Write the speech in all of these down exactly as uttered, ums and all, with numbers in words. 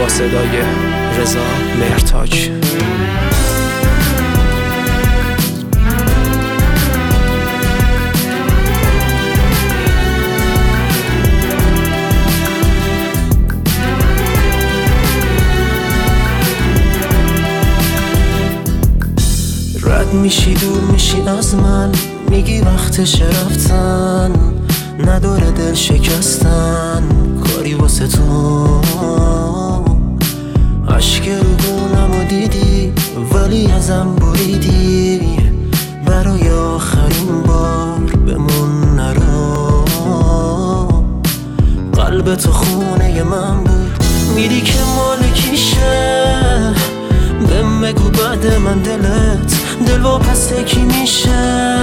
با صدای رضا مهرتاج. رد میشی دور میشی از من، میگی وقتش رفتن، نداره دل شکستن کاری واسه تو. عشق روگونمو دیدی ولی ازم بریدی، برای آخرین بار بمون نرو. قلب تو خونه من بود، میری که مالکیشه، بهم بگو بعد من دلت دل واپس کی میشه.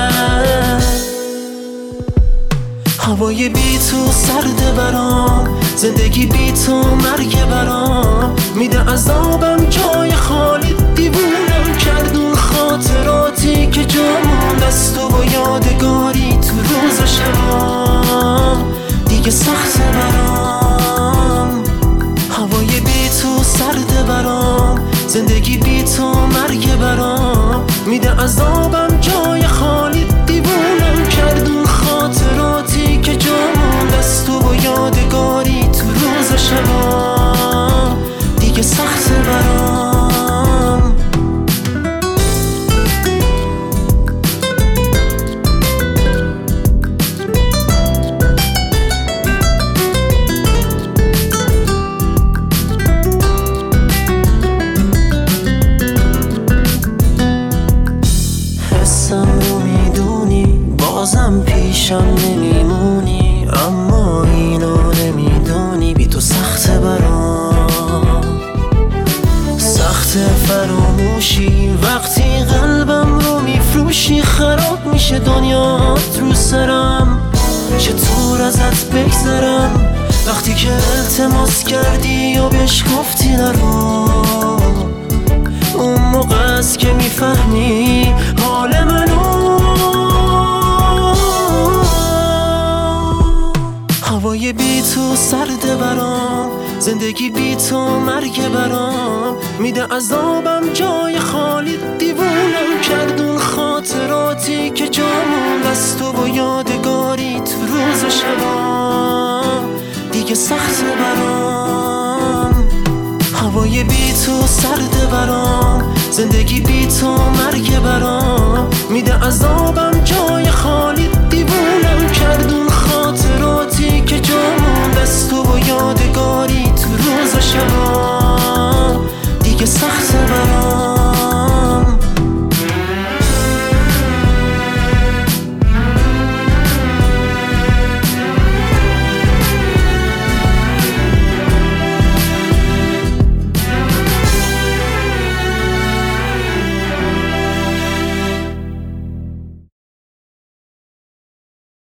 هوای بی تو سرده برام، زندگی بی تو مرگ برام، میده عذابم جای خالی، دیوونم کردون خاطراتی که جامون دست و یادگاری تو روز شبام دیگه سخته برام. هوای بی تو سرده برام، زندگی بی تو مرگ برام، میده عذابم جای خالی، دیوونم کردون خاطراتی که جامون دست و یادگاری تو روز شبام دیگه سخته برام. حسم رو میدونی بازم پیشم نمیمونی، اما اینو نمیدونی بی تو سخته برام. سخت فراموشی وقتی قلبم رو میفروشی، خراب میشه دنیات رو سرم، چطور ازت بگذرم وقتی که التماس کردی و بهش گفتی نرو. اون موقع است که میفهمی حال منو. هوای بی تو سرده برام، زندگی بی تو مرگ برام، میده عذابم جای خالی، دیوونم کردون خاطراتی که جامون دست و یادگاری تو روز شبام دیگه سخته برام. هوای بی تو سرده برام، زندگی بی تو مرگ برام، میده عذابم جای